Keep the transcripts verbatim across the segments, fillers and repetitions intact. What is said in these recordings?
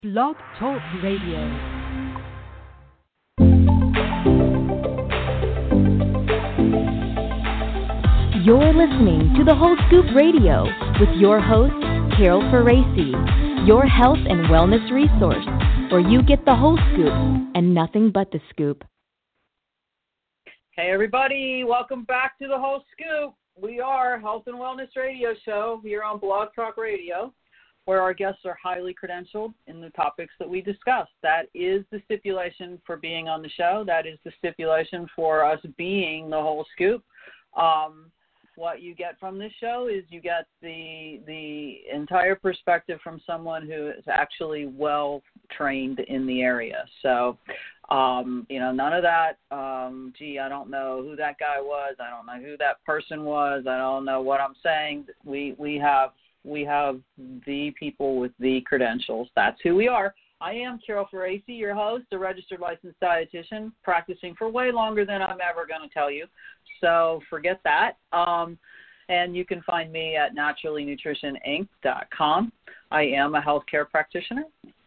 Blog Talk Radio. You're listening to The Whole Scoop Radio with your host, Carol Faraci, your health and wellness resource, where you get the whole scoop and nothing but the scoop. Hey, everybody. Welcome back to The Whole Scoop. We are Health and Wellness Radio Show here on Blog Talk Radio, where our guests are highly credentialed in the topics that we discuss. That is the stipulation for being on the show. That is the stipulation for us being The Whole Scoop. Um, what you get from this show is you get the the entire perspective from someone who is actually well trained in the area. So, um, you know, none of that, um, gee, I don't know who that guy was. I don't know who that person was. I don't know what I'm saying. We we have we have the people with the credentials. That's who we are. I am Carol Faraci, your host, a registered licensed dietitian, practicing for way longer than I'm ever going to tell you. So forget that. Um, and you can find me at naturally nutrition inc dot com. I am a healthcare practitioner.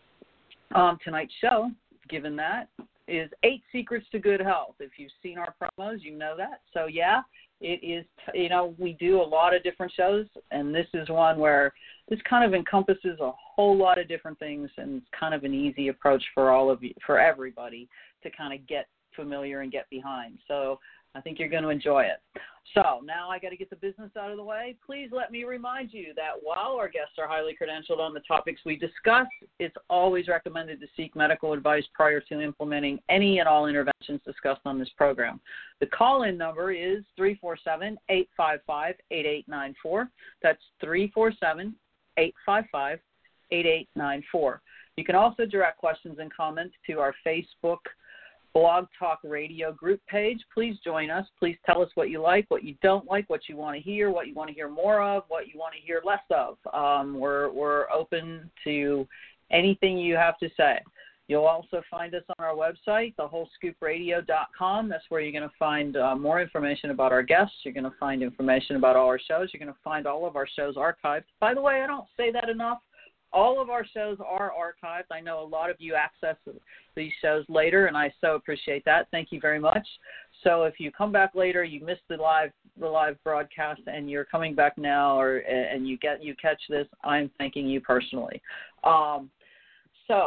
Um, tonight's show, given that, is Eight Secrets to Good Health. If you've seen our promos, you know that. So, yeah, it is, you know, we do a lot of different shows, and this is one where this kind of encompasses a whole lot of different things, and it's kind of an easy approach for all of you, for everybody to kind of get familiar and get behind. So I think you're going to enjoy it. So now I got to get the business out of the way. Please let me remind you that while our guests are highly credentialed on the topics we discuss, it's always recommended to seek medical advice prior to implementing any and all interventions discussed on this program. The call-in number is three four seven, eight five five, eight eight nine four. That's three four seven, eight five five, eight eight nine four. You can also direct questions and comments to our Facebook Blog Talk Radio group page. Please join us. Please tell us what you like, what you don't like, what you want to hear, what you want to hear more of, what you want to hear less of. Um, we're we're open to anything you have to say. You'll also find us on our website, the whole scoop radio dot com. That's where you're going to find uh, more information about our guests. You're going to find information about all our shows. You're going to find all of our shows archived. By the way, I don't say that enough. All of our shows are archived. I know a lot of you access these shows later, and I so appreciate that. Thank you very much. So if you come back later, you missed the live the live broadcast, and you're coming back now, or and you get you catch this, I'm thanking you personally. Um, so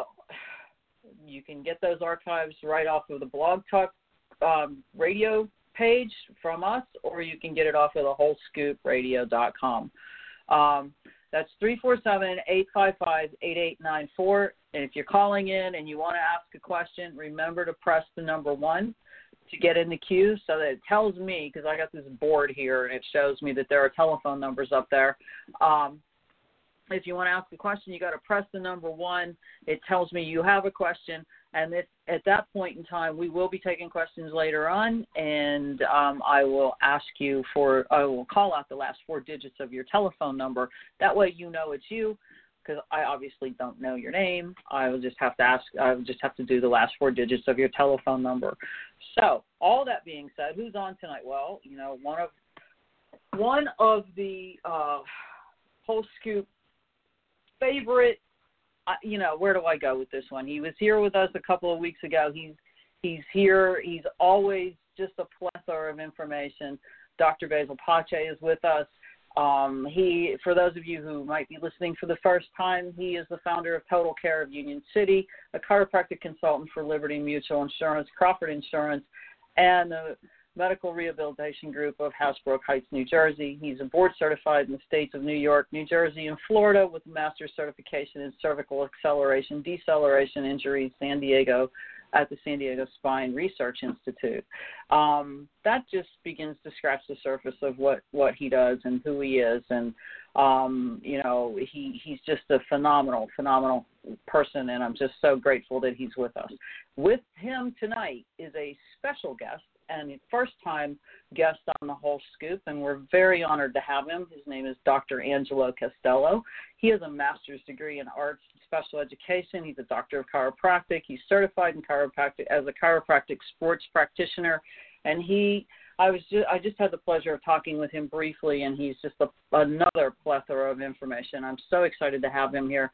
you can get those archives right off of the Blog Talk um, radio page from us, or you can get it off of the whole scoop radio dot com. Um, That's three four seven, eight five five, eight eight nine four. And if you're calling in and you want to ask a question, remember to press the number one to get in the queue so that it tells me, because I got this board here and it shows me that there are telephone numbers up there. Um, if you want to ask a question, you got to press the number one. It tells me you have a question. And if, at that point in time, we will be taking questions later on, and um, I will ask you for, I will call out the last four digits of your telephone number. That way you know it's you, because I obviously don't know your name. I will just have to ask, I will just have to do the last four digits of your telephone number. So all that being said, who's on tonight? Well, you know, one of, one of the uh, Whole Scoop favorite, Uh, you know, where do I go with this one? He was here with us a couple of weeks ago. He's he's here. He's always just a plethora of information. Doctor Basil Pache is with us. Um, he, for those of you who might be listening for the first time, he is the founder of Total Care of Union City, a chiropractic consultant for Liberty Mutual Insurance, Crawford Insurance, and the Medical Rehabilitation Group of Hasbrook Heights, New Jersey. He's a board certified in the states of New York, New Jersey, and Florida with a master's certification in cervical acceleration, deceleration injuries, San Diego, at the San Diego Spine Research Institute. Um, that just begins to scratch the surface of what, what he does and who he is. And, um, you know, he, he's just a phenomenal, phenomenal person, and I'm just so grateful that he's with us. With him tonight is a special guest, and first-time guest on the Whole Scoop, and we're very honored to have him. His name is Doctor Angelo Castello. He has a master's degree in arts and special education. He's a doctor of chiropractic. He's certified in chiropractic as a chiropractic sports practitioner, and he I was just, I just had the pleasure of talking with him briefly, and he's just a, another plethora of information. I'm so excited to have him here.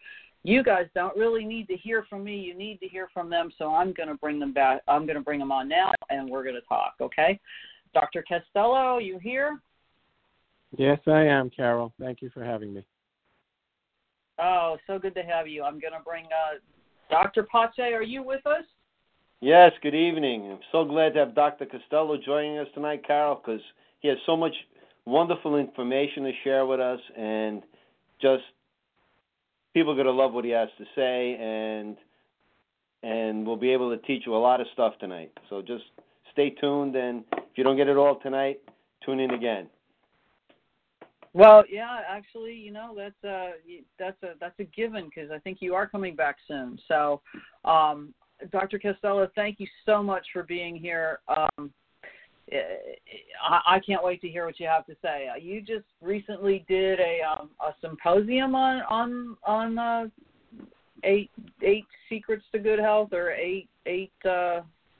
you guys don't really need to hear from me. You need to hear from them. So I'm going to bring them back. I'm going to bring them on now, and we're going to talk. Okay, Doctor Costello, you here? Yes, I am, Carol. Thank you for having me. Oh, so good to have you. I'm going to bring uh, Doctor Pache. Are you with us? Yes, good evening. I'm so glad to have Doctor Costello joining us tonight, Carol, because he has so much wonderful information to share with us, and just people are going to love what he has to say, and and we'll be able to teach you a lot of stuff tonight. So just stay tuned, and if you don't get it all tonight, tune in again. Well, yeah, actually, you know, that's a that's a that's a given, because I think you are coming back soon. So, um, Doctor Costello, thank you so much for being here. Um, I, I can't wait to hear what you have to say. You just recently did a um, a symposium on on on uh, eight eight secrets to good health, or eight eight uh,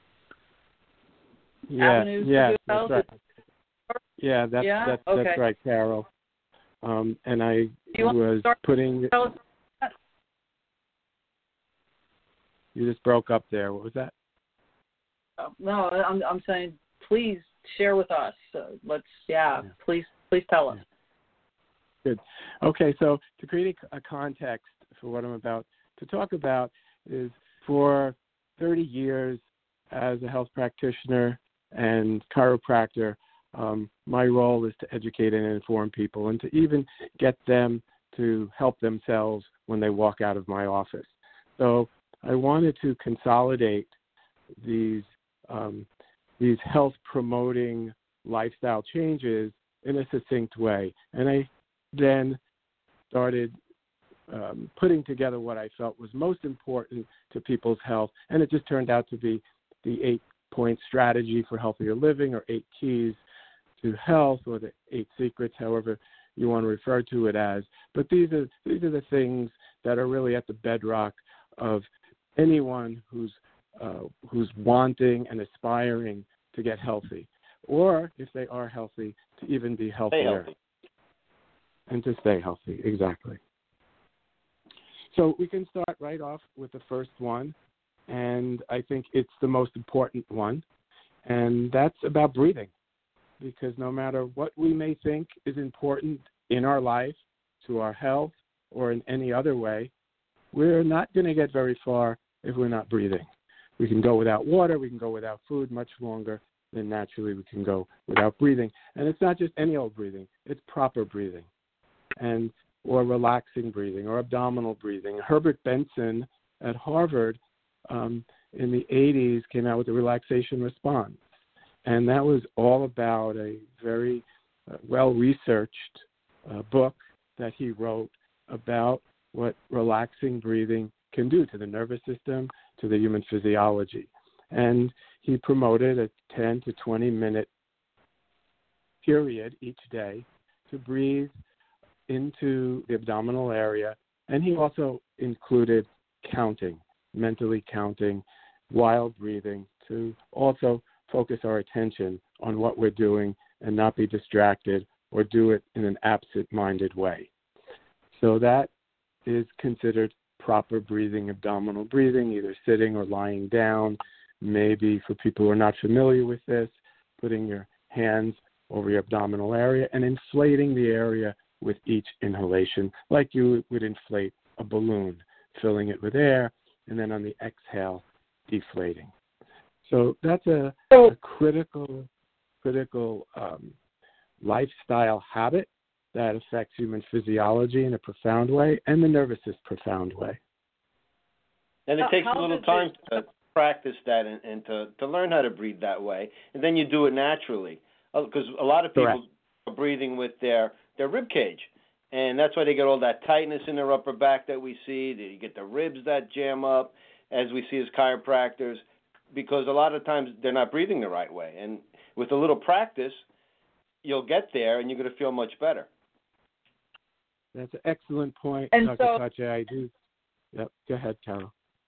yeah, avenues yeah, to good that's health. right. Yeah, that's yeah? that's okay. that's right, Carol. Um, and I was putting. You just broke up there. What was that? Oh, no, I'm I'm saying please share with us. Uh, let's yeah, yeah, please please tell us. Yeah. Good. Okay, so to create a, a context for what I'm about to talk about is for thirty years as a health practitioner and chiropractor, um, my role is to educate and inform people, and to even get them to help themselves when they walk out of my office. So I wanted to consolidate these um, these health-promoting lifestyle changes in a succinct way. And I then started um, putting together what I felt was most important to people's health, and it just turned out to be the eight-point strategy for healthier living, or eight keys to health, or the eight secrets, however you want to refer to it as. But these are these are the things that are really at the bedrock of anyone who's uh, who's wanting and aspiring to get healthy, or if they are healthy, to even be healthier. Stay healthy. And to stay healthy, exactly. So we can start right off with the first one, and I think it's the most important one, and that's about breathing. Because no matter what we may think is important in our life, to our health, or in any other way, we're not going to get very far if we're not breathing. We can go without water, we can go without food much longer than naturally we can go without breathing. And it's not just any old breathing, it's proper breathing, and or relaxing breathing, or abdominal breathing. Herbert Benson at Harvard um, in the eighties came out with the relaxation response. And that was all about a very uh, well-researched uh, book that he wrote about what relaxing breathing can do to the nervous system, to the human physiology. And he promoted a ten to twenty minute period each day to breathe into the abdominal area. And he also included counting, mentally counting, while breathing, to also focus our attention on what we're doing and not be distracted or do it in an absent-minded way. So that is considered proper breathing, abdominal breathing, either sitting or lying down. Maybe for people who are not familiar with this, putting your hands over your abdominal area and inflating the area with each inhalation, like you would inflate a balloon, filling it with air, and then on the exhale, deflating. So that's a, a critical, critical um, lifestyle habit that affects human physiology in a profound way, and the nervous system profound way. And it How, takes how a little does time it... to practice that and, and to, to learn how to breathe that way, and then you do it naturally. Because a lot of people Correct. are breathing with their, their rib cage, and that's why they get all that tightness in their upper back that we see. You get the ribs that jam up, as we see as chiropractors, because a lot of times they're not breathing the right way. And with a little practice, you'll get there, and you're going to feel much better. That's an excellent point, And Doctor so, Pache. I do. Yep. Go ahead, Carol.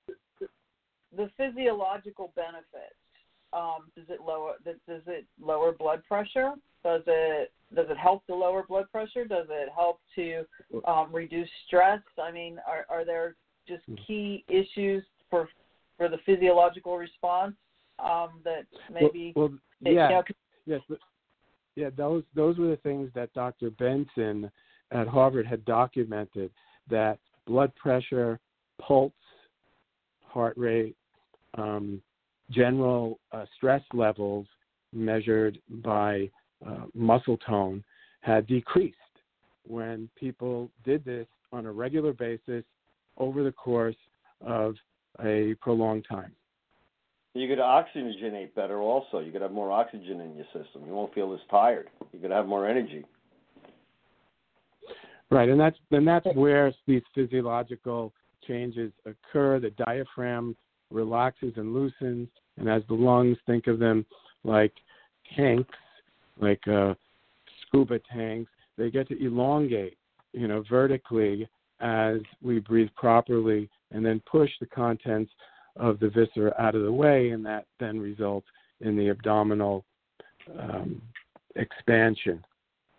The physiological benefits. Um, does it lower? Does it lower blood pressure? Does it does it help to lower blood pressure? Does it help to um, reduce stress? I mean, are are there just key issues for for the physiological response um, that maybe? Well, well it, yeah, you know, yes, yeah. Those those were the things that Doctor Benson at Harvard had documented, that blood pressure, pulse, heart rate, um, general uh, stress levels measured by uh, muscle tone had decreased when people did this on a regular basis over the course of a prolonged time. You could oxygenate better also. You could have more oxygen in your system. You won't feel as tired. You could have more energy. Right, and that's and that's where these physiological changes occur. The diaphragm relaxes and loosens, and as the lungs, think of them like tanks, like uh, scuba tanks, they get to elongate, you know, vertically as we breathe properly, and then push the contents of the viscera out of the way, and that then results in the abdominal um, expansion.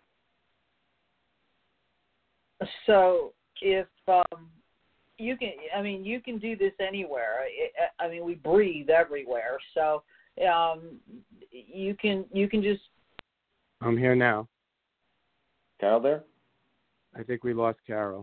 So if um, you can, I mean, you can do this anywhere. I, I mean, we breathe everywhere, so um, you can you can just. I'm here now. Carol there? I think we lost Carol.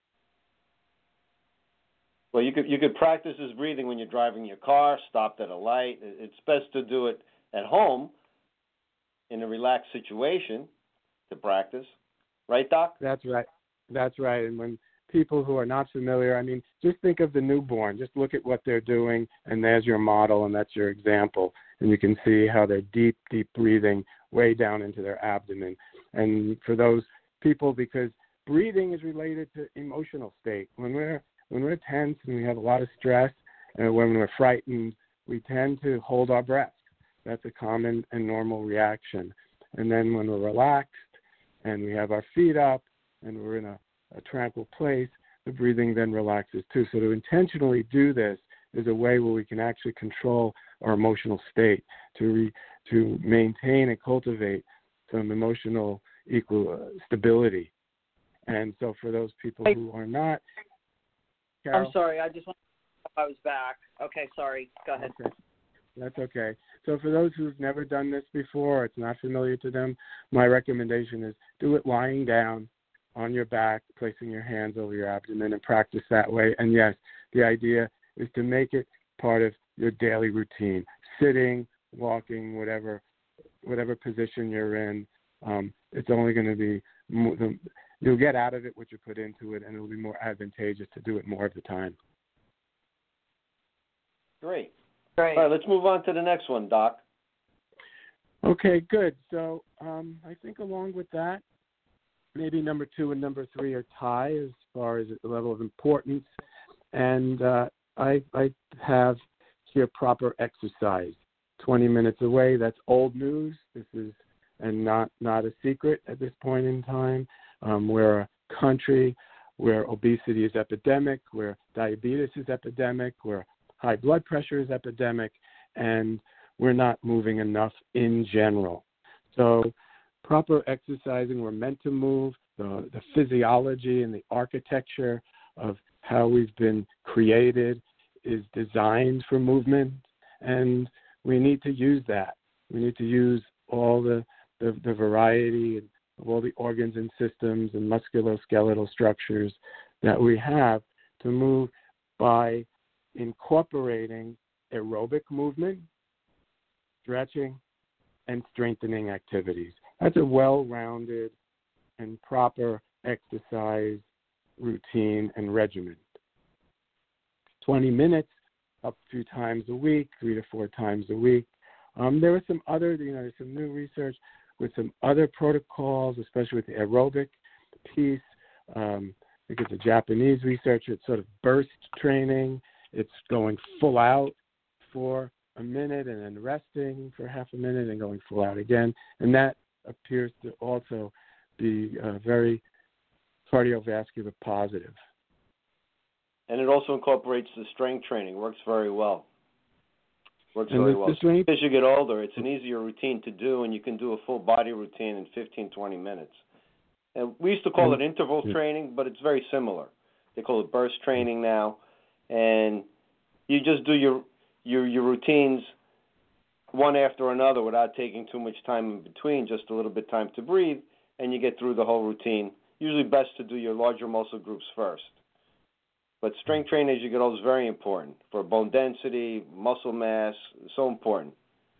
Well, you could you could practice this breathing when you're driving your car, stopped at a light. It's best to do it at home in a relaxed situation to practice. Right, Doc? That's right. That's right. And when people who are not familiar, I mean, just think of the newborn. Just look at what they're doing, and there's your model, and that's your example. And you can see how they're deep, deep breathing way down into their abdomen. And for those people, because breathing is related to emotional state. When we're when we're tense and we have a lot of stress, and when we're frightened, we tend to hold our breath. That's a common and normal reaction. And then when we're relaxed and we have our feet up and we're in a, a tranquil place, the breathing then relaxes too. So to intentionally do this is a way where we can actually control our emotional state, to re, to maintain and cultivate some emotional equal uh, stability. And so for those people who are not, Carol? I'm sorry, I just want to know if I was back. Okay, sorry. Go ahead. Okay. That's okay. So for those who've never done this before, it's not familiar to them, my recommendation is do it lying down on your back, placing your hands over your abdomen, and practice that way. And yes, the idea is to make it part of your daily routine, sitting, walking, whatever whatever position you're in. Um, it's only going to be, you'll get out of it what you put into it, and it'll be more advantageous to do it more of the time. Great. Great. All right, let's move on to the next one, Doc. Okay, good. So um, I think along with that, maybe number two and number three are tie as far as the level of importance. And uh, I, I have here proper exercise. twenty minutes away, that's old news. This is and not, not a secret at this point in time. Um, we're a country where obesity is epidemic, where diabetes is epidemic, where high blood pressure is epidemic, and we're not moving enough in general. So proper exercising, we're meant to move. The, the physiology and the architecture of how we've been created is designed for movement, and we need to use that. We need to use all the, the, the variety of all the organs and systems and musculoskeletal structures that we have to move by incorporating aerobic movement, stretching, and strengthening activities. That's a well-rounded and proper exercise routine and regimen. twenty minutes up a few times a week, three to four times a week. Um, there was some other, you know, there's some new research with some other protocols, especially with the aerobic piece. Um, I think it's a Japanese researcher. It's sort of burst training. It's going full out for a minute and then resting for half a minute and going full out again. And that appears to also be uh, very cardiovascular positive. And it also incorporates the strength training. Works very well. Works and very the, well. The strength, As you get older, it's an easier routine to do, and you can do a full body routine in fifteen, twenty minutes. And we used to call it interval yeah. training, but it's very similar. They call it burst training now. and you just do your your your routines one after another without taking too much time in between, just a little bit time to breathe, and you get through the whole routine. Usually best to do your larger muscle groups first. But strength training as you get older is very important for bone density, muscle mass, so important.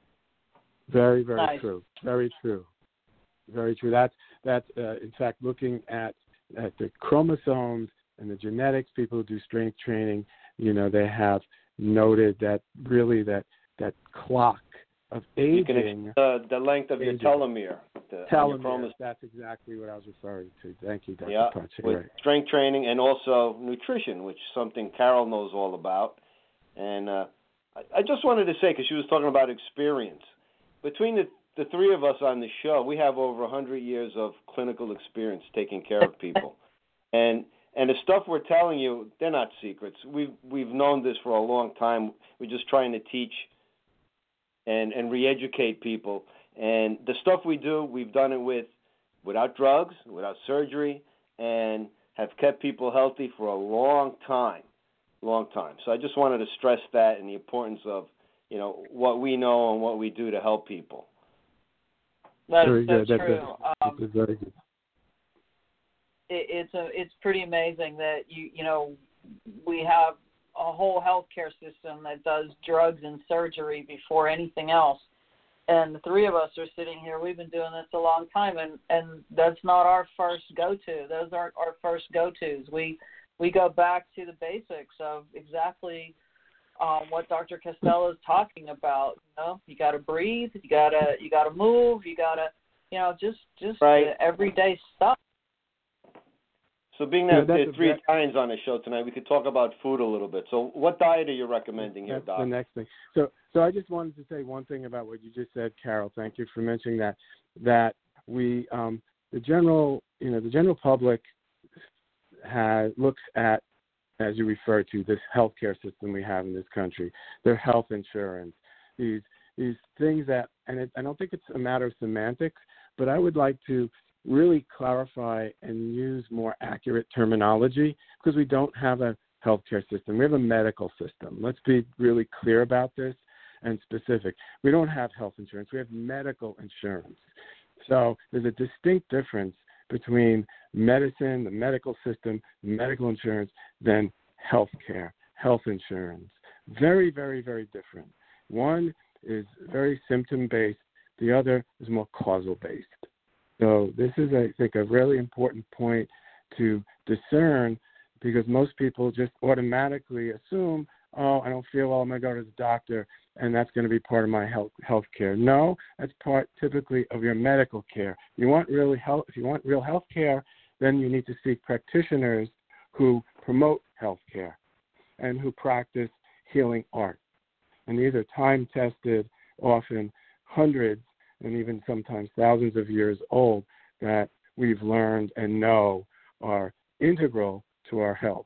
Very, very Nice. true. Very true. Very true. That's, that's uh, in fact, looking at, at the chromosomes and the genetics, people who do strength training, you know, they have noted that really that, that clock of aging. You can uh, the length of aging. your telomere. The, Telomere, your that's exactly what I was referring to. Thank you, Doctor Yeah, Pache. with Right. strength training and also nutrition, which is something Carol knows all about. And uh, I, I just wanted to say, because she was talking about experience, between the, the three of us on the show, we have over one hundred years of clinical experience taking care of people. and and the stuff we're telling you, they're not secrets. We've, we've known this for a long time. We're just trying to teach and, and re-educate people. And the stuff we do, we've done it with without drugs, without surgery, and have kept people healthy for a long time, long time. So I just wanted to stress that and the importance of, you know, what we know and what we do to help people. That Very is so good. That- true. that- Um, This is very good. it, it's a it's pretty amazing that you you know we have a whole healthcare system that does drugs and surgery before anything else. And the three of us are sitting here. We've been doing this a long time, and, and that's not our first go-to. Those aren't our first go-tos. We we go back to the basics of exactly um, what Doctor Costello is talking about. You know, you got to breathe, you got to you got to move, you got to, you know, just just Right. the everyday stuff. So being Yeah, that that's there are a three very- Italians on the show tonight, we could talk about food a little bit. So what diet are you recommending here, That's Doc? the next thing. So, so I just wanted to say one thing about what you just said, Carol. Thank you for mentioning that. That we, um, the general, you know, the general public has looks at, as you refer to, this healthcare system we have in this country, their health insurance, these these things that, and it, I don't think it's a matter of semantics, but I would like to really clarify and use more accurate terminology because we don't have a healthcare system. We have a medical system. Let's be really clear about this and specific. We don't have health insurance. We have medical insurance. So there's a distinct difference between medicine, the medical system, medical insurance, than healthcare, health insurance. Very, very, very different. One is very symptom-based. The other is more causal-based. So this is, I think, a really important point to discern because most people just automatically assume, oh, I don't feel well, I'm going to go to the doctor, and that's going to be part of my health health care. No, that's part typically of your medical care. You want really health, if you want real health care, then you need to seek practitioners who promote health care and who practice healing art. And these are time-tested, often hundreds and even sometimes thousands of years old that we've learned and know are integral to our health.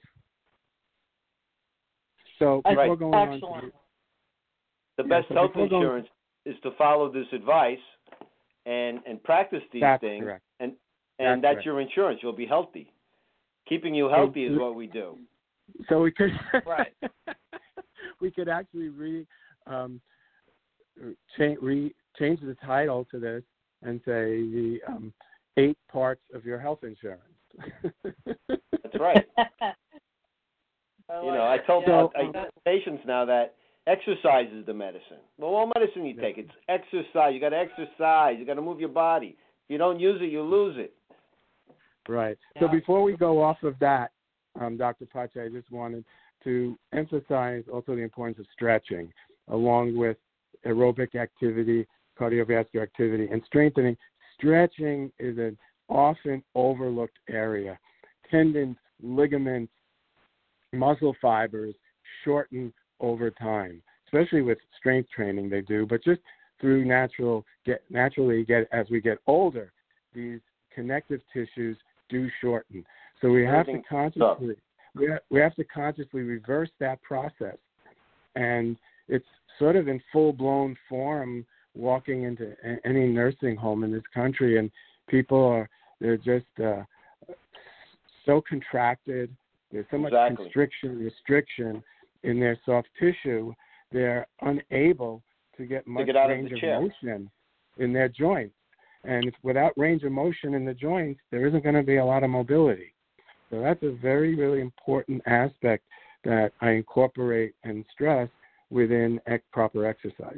So before Right. going Excellent. on to The Yeah, best so health before going- insurance is to follow this advice and, and practice these That's things. correct. And That's and that's correct. your insurance. You'll be healthy. Keeping you healthy is what we do. So we could Right. we could actually re um, cha- re change the title to this and say the um, eight parts of your health insurance. That's right. You know, I tell So, I, I tell patients now that exercise is the medicine. Well, what medicine you Yeah. take? It's exercise. You got to exercise. You got to move your body. If you don't use it, you lose it. Right. Yeah. So before we go off of that, um, Doctor Pache, I just wanted to emphasize also the importance of stretching, along with aerobic activity, cardiovascular activity, and strengthening. Stretching is an often overlooked area. Tendons, ligaments, muscle fibers shorten over time, especially with strength training they do, but just through natural get naturally get as we get older, these connective tissues do shorten. So we have to Everything consciously we have, we have to consciously reverse that process, and it's sort of in full blown form walking into a- any nursing home in this country, and people are they're just uh, so contracted. There's so much Exactly. constriction, restriction in their soft tissue, they're unable to get much to get out range of, of the chair. motion in their joints. And if, without range of motion in the joints, there isn't going to be a lot of mobility. So that's a very, really important aspect that I incorporate and stress within ec- proper exercise.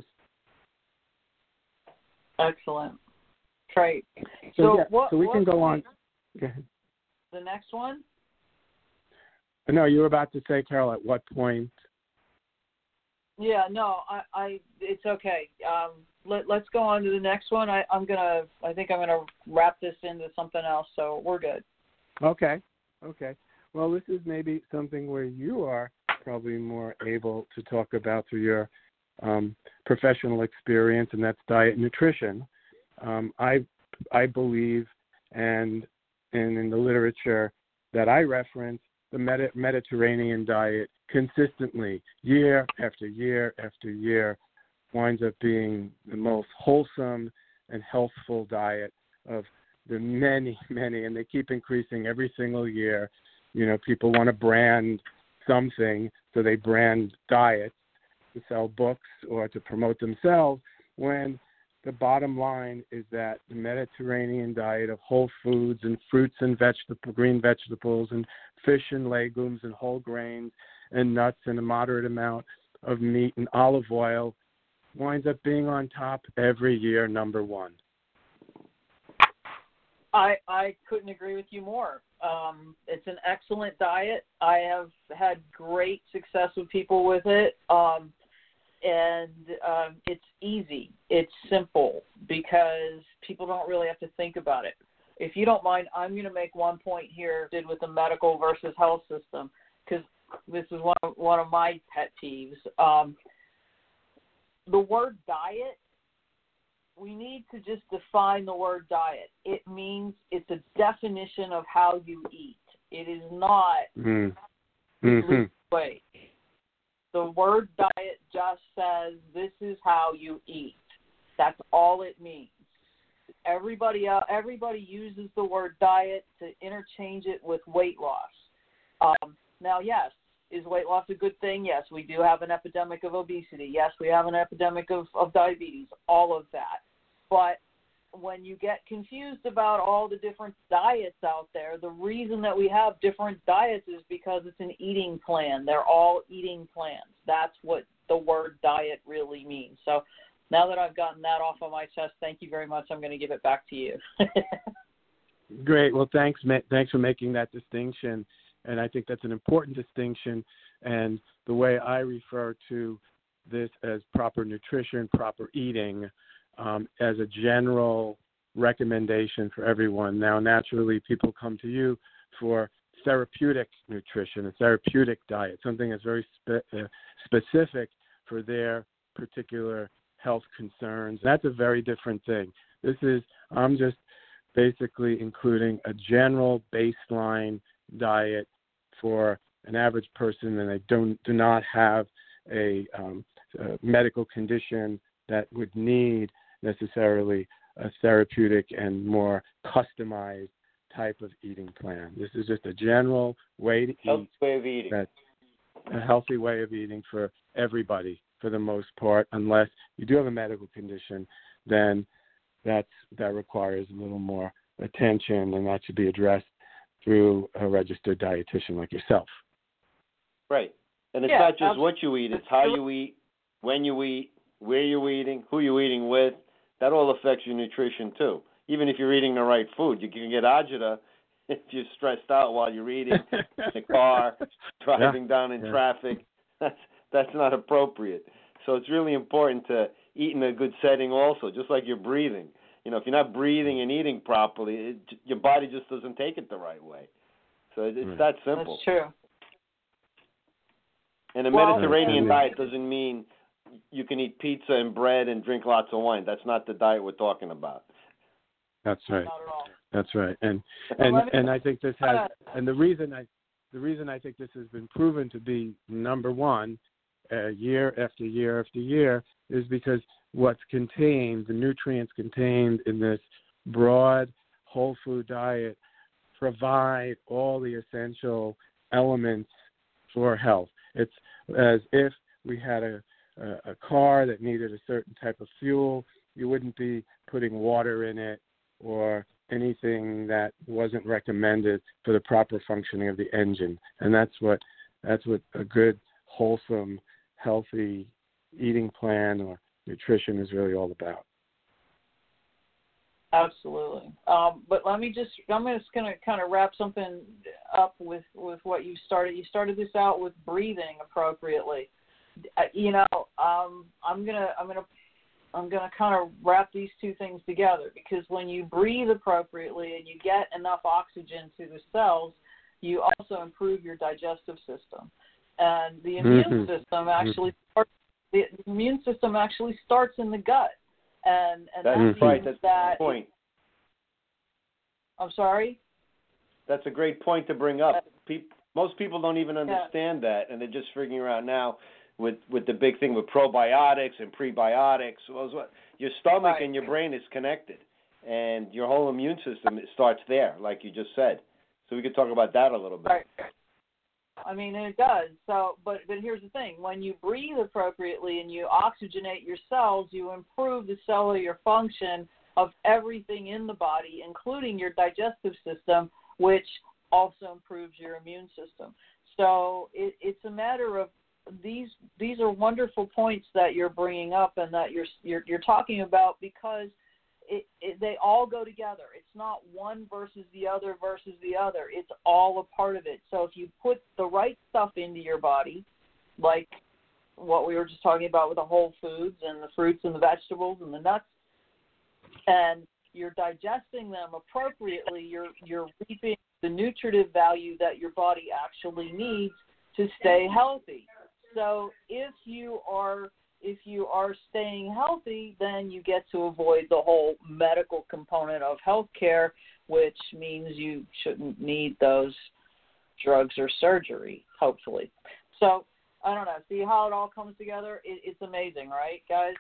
Excellent. Great. So, So, yeah, what, so we what can go on. Go ahead. The next one? No, you were about to say, Carol, at what point? Yeah, no, I, I it's okay. Um, let, let's go on to the next one. I, I'm gonna, I think I'm gonna wrap this into something else, so we're good. Okay, okay. Well, this is maybe something where you are probably more able to talk about through your um, professional experience, and that's diet and nutrition. Um, I, I believe, and, and in the literature that I reference, the Medi- Mediterranean diet consistently, year after year after year, winds up being the most wholesome and healthful diet of the many, many, and they keep increasing every single year. You know, people want to brand something, so they brand diets to sell books or to promote themselves, when the bottom line is that the Mediterranean diet of whole foods and fruits and vegetable, green vegetables and fish and legumes and whole grains and nuts and a moderate amount of meat and olive oil winds up being on top every year, number one. I I couldn't agree with you more. Um, it's an excellent diet. I have had great success with people with it. Um, and um, it's easy. It's simple because people don't really have to think about it. If you don't mind, I'm going to make one point here did with the medical versus health system, because this is one of, one of my pet peeves. Um, the word diet, we need to just define the word diet. It means it's a definition of how you eat. It is not Mm. the Mm-hmm. way. The word diet just says this is how you eat. That's all it means. Everybody else, everybody uses the word diet to interchange it with weight loss. Um, now, yes, is weight loss a good thing? Yes, we do have an epidemic of obesity. Yes, we have an epidemic of, of diabetes, all of that. But when you get confused about all the different diets out there, the reason that we have different diets is because it's an eating plan. They're all eating plans. That's what the word diet really means. So now that I've gotten that off of my chest, thank you very much. I'm going to give it back to you. Great. Well, thanks, ma- thanks for making that distinction. And I think that's an important distinction. And the way I refer to this as proper nutrition, proper eating, um, as a general recommendation for everyone. Now, naturally, people come to you for therapeutic nutrition, a therapeutic diet, something that's very spe- uh, specific for their particular health concerns. That's a very different thing. This is, I'm just basically including a general baseline diet for an average person, and they don't do not have a, um, a medical condition that would need necessarily a therapeutic and more customized type of eating plan. This is just a general way to Healthy eat. way of eating. That's a healthy way of eating for everybody, for the most part, unless you do have a medical condition, then that's, that requires a little more attention, and that should be addressed through a registered dietitian like yourself. Right. And it's Yeah, not just absolutely. what you eat, it's how you eat, when you eat, where you're eating, who you're eating with. That all affects your nutrition too. Even if you're eating the right food, you can get agita if you're stressed out while you're eating in the car, driving yeah. down in yeah. traffic. That's that's not appropriate. So it's really important to eat in a good setting also, just like you're breathing. You know, if you're not breathing and eating properly, it, your body just doesn't take it the right way. So it's right. that simple. That's true. And a well, Mediterranean diet doesn't mean you can eat pizza and bread and drink lots of wine. That's not the diet we're talking about. That's right. Not at all. That's right. And and and I think this has and the reason I the reason I think this has been proven to be number one uh, year after year after year is because what's contained, the nutrients contained in this broad whole food diet provide all the essential elements for health. It's as if we had a, a, a car that needed a certain type of fuel. You wouldn't be putting water in it or anything that wasn't recommended for the proper functioning of the engine. And that's what that's what a good, wholesome, healthy eating plan or nutrition is really all about. Absolutely. Um, but let me just, I'm just going to kind of wrap something up with, with what you started. You started this out with breathing appropriately. Uh, you know, um, I'm going to, I'm going to, I'm going to kind of wrap these two things together, because when you breathe appropriately and you get enough oxygen to the cells, you also improve your digestive system. And the immune mm-hmm. system actually starts, the immune system actually starts in the gut. And, and that's that right. That's that a point. I'm sorry? That's a great point to bring up. People, most people don't even understand yeah. that, and they're just figuring out now with, with the big thing with probiotics and prebiotics. Well, your stomach right. and your brain is connected, and your whole immune system starts there, like you just said. So we could talk about that a little bit. Right. I mean, it does. So, but but here's the thing: when you breathe appropriately and you oxygenate your cells, you improve the cellular function of everything in the body, including your digestive system, which also improves your immune system. So it, it's a matter of these. These are wonderful points that you're bringing up and that you're you're, you're talking about, because It, it, they all go together. It's not one versus the other versus the other. It's all a part of it. So if you put the right stuff into your body, like what we were just talking about with the whole foods and the fruits and the vegetables and the nuts, and you're digesting them appropriately, you're you're reaping the nutritive value that your body actually needs to stay healthy. So if you are If you are staying healthy, then you get to avoid the whole medical component of healthcare, which means you shouldn't need those drugs or surgery, hopefully. So, I don't know. See how it all comes together? It, it's amazing, right, guys?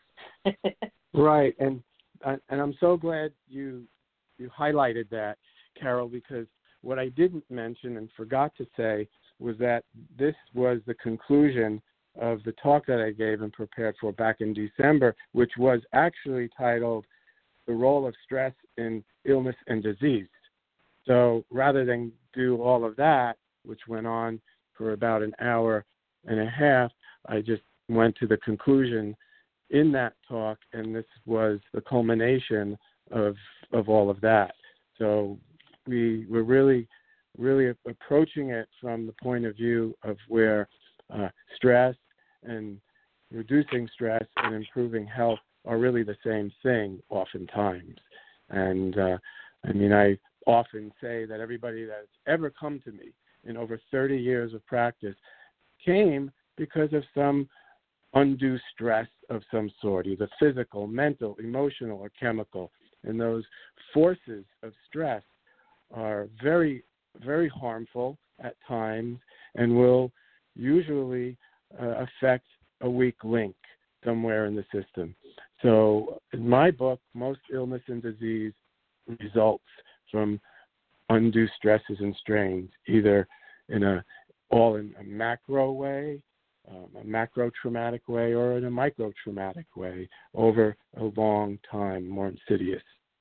Right, and and I'm so glad you you highlighted that, Carol, because what I didn't mention and forgot to say was that this was the conclusion of the talk that I gave and prepared for back in December, which was actually titled The Role of Stress in Illness and Disease. So rather than do all of that, which went on for about an hour and a half, I just went to the conclusion in that talk, and this was the culmination of of all of that. So we were really, really approaching it from the point of view of where uh, stress and reducing stress and improving health are really the same thing oftentimes. And uh, I mean, I often say that everybody that's ever come to me in over thirty years of practice came because of some undue stress of some sort, either physical, mental, emotional, or chemical. And those forces of stress are very, very harmful at times and will usually Uh, affect a weak link somewhere in the system. So in my book, most illness and disease results from undue stresses and strains, either in a all in a macro way, um, a macro traumatic way, or in a micro traumatic way over a long time, more insidious.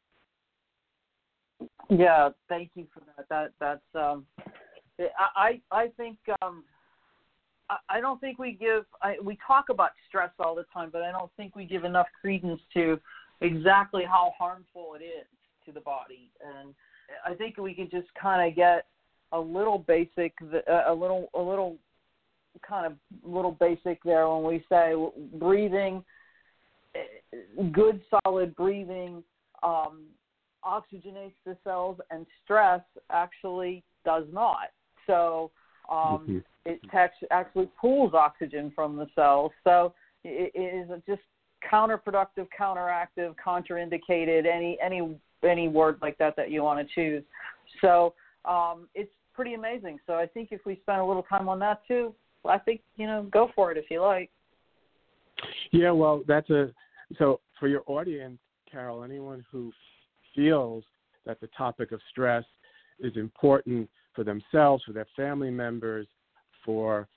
Yeah, thank you for that. That that's um, I I think. Um, I don't think we give, I, we talk about stress all the time, but I don't think we give enough credence to exactly how harmful it is to the body. And I think we could just kind of get a little basic, a little, a little kind of little basic there when we say breathing, good solid breathing um, oxygenates the cells, and stress actually does not. So um, mm-hmm. it actually pulls oxygen from the cells. So it is just counterproductive, counteractive, contraindicated, any any any word like that that you want to choose. So um, it's pretty amazing. So I think if we spend a little time on that too, I think, you know, go for it if you like. Yeah, well, that's a so for your audience, Carol, anyone who feels that the topic of stress is important for themselves, for their family members, for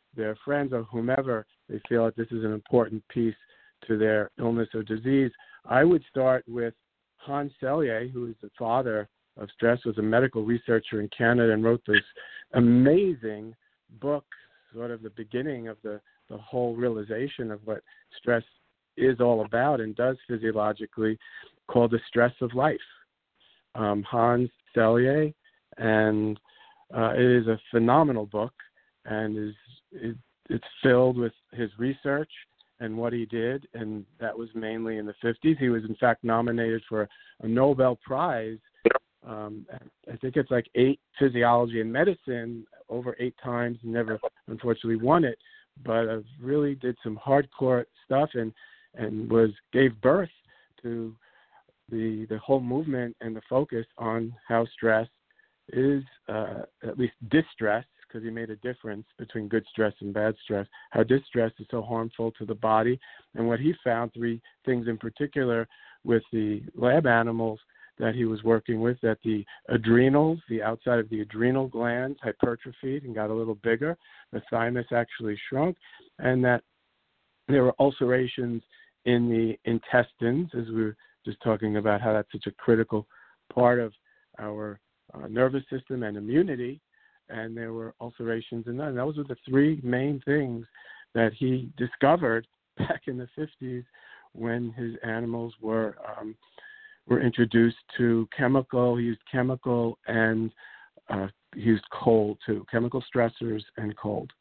their friends or whomever they feel that this is an important piece to their illness or disease. I would start with Hans Selye, who is the father of stress, was a medical researcher in Canada and wrote this amazing book, sort of the beginning of the, the whole realization of what stress is all about and does physiologically, called The Stress of Life. Um, Hans Selye, and uh, it is a phenomenal book, and is it, it's filled with his research and what he did, and that was mainly in the fifties. He was, in fact, nominated for a Nobel Prize. Um, I think it's like eight physiology and medicine, over eight times, never unfortunately won it, but uh, really did some hardcore stuff and, and was gave birth to the the whole movement and the focus on how stress is, uh, at least distress, because he made a difference between good stress and bad stress, how distress is so harmful to the body. And what he found, three things in particular with the lab animals that he was working with, that the adrenals, the outside of the adrenal glands, hypertrophied and got a little bigger. The thymus actually shrunk, and that there were ulcerations in the intestines, as we were just talking about how that's such a critical part of our uh, nervous system and immunity. And there were ulcerations in that. And those were the three main things that he discovered back in the fifties when his animals were um, were introduced to chemical. He used chemical and uh, he used cold too, chemical stressors and cold.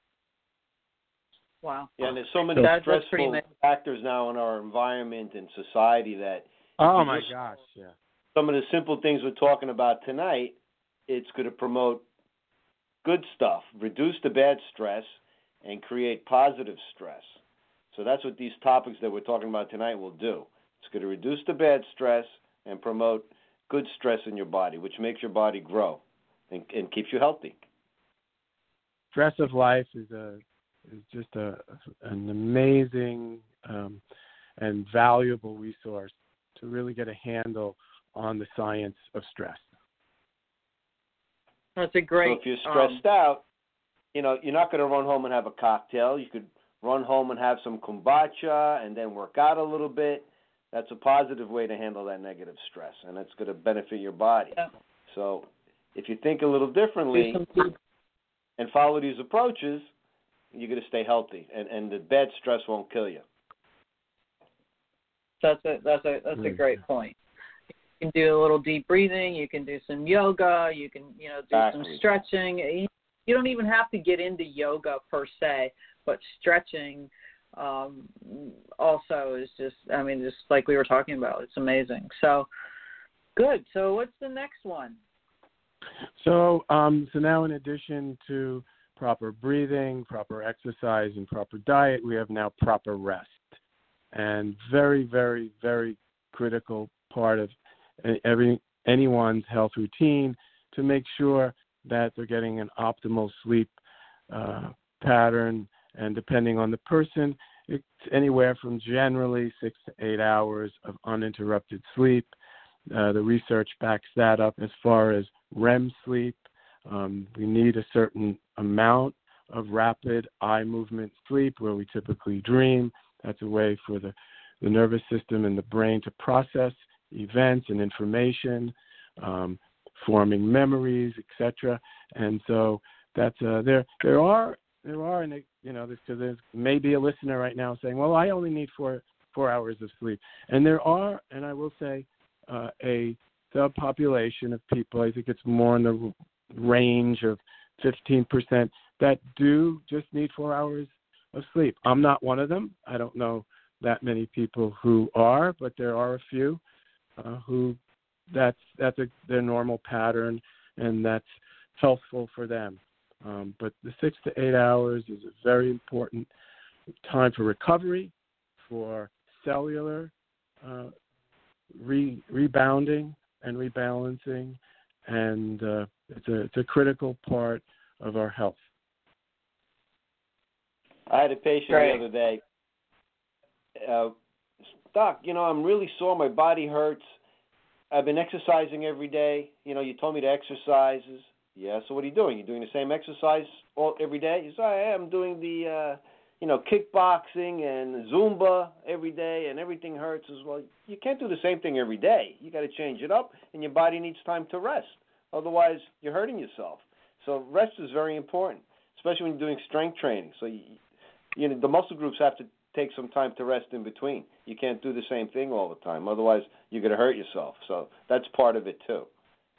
Wow. Yeah, and there's so many that, stressful factors now in our environment and society that. Oh my gosh! Yeah. Some of the simple things we're talking about tonight, it's going to promote good stuff, reduce the bad stress, and create positive stress. So that's what these topics that we're talking about tonight will do. It's going to reduce the bad stress and promote good stress in your body, which makes your body grow and, and keeps you healthy. Stress of Life is a is just a an amazing um, and valuable resource to really get a handle on the science of stress. That's a great. So if you're stressed um, out, you know, you're not going to run home and have a cocktail. You could run home and have some kombucha and then work out a little bit. That's a positive way to handle that negative stress, and it's going to benefit your body. Yeah. So if you think a little differently and follow these approaches, you're going to stay healthy, and, and the bad stress won't kill you. That's a that's a that's a great point. You can do a little deep breathing. You can do some yoga. You can you know do exactly. some stretching. You don't even have to get into yoga per se, but stretching um, also is just I mean just like we were talking about. It's amazing. So good. So what's the next one? So um, so now in addition to proper breathing, proper exercise, and proper diet, we have now proper rest. And very, very, very critical part of every anyone's health routine to make sure that they're getting an optimal sleep uh, pattern. And depending on the person, it's anywhere from generally six to eight hours of uninterrupted sleep. Uh, the research backs that up as far as R E M sleep. Um, we need a certain amount of rapid eye movement sleep where we typically dream. That's a way for the, the nervous system and the brain to process events and information, um, forming memories, et cetera. And so that's uh, there. There are there are you know because there's maybe a listener right now saying, well, I only need four four hours of sleep, and there are, and I will say, uh, a subpopulation of people. I think it's more in the range of fifteen percent that do just need four hours of sleep. I'm not one of them. I don't know that many people who are, but there are a few uh, who that's that's a, their normal pattern, and that's healthful for them. Um, but the six to eight hours is a very important time for recovery, for cellular uh, re- rebounding and rebalancing, and uh, it's a it's a critical part of our health. I had a patient Right. the other day. Uh, Doc, you know, I'm really sore. My body hurts. I've been exercising every day. You know, you told me to exercise. Yeah, so what are you doing? You're doing the same exercise all every day? You say, I am doing the, uh, you know, kickboxing and Zumba every day and everything hurts as well. You can't do the same thing every day. You got to change it up, and your body needs time to rest. Otherwise, you're hurting yourself. So rest is very important, especially when you're doing strength training. So, you, you know, the muscle groups have to take some time to rest in between. You can't do the same thing all the time. Otherwise, you're going to hurt yourself. So that's part of it, too.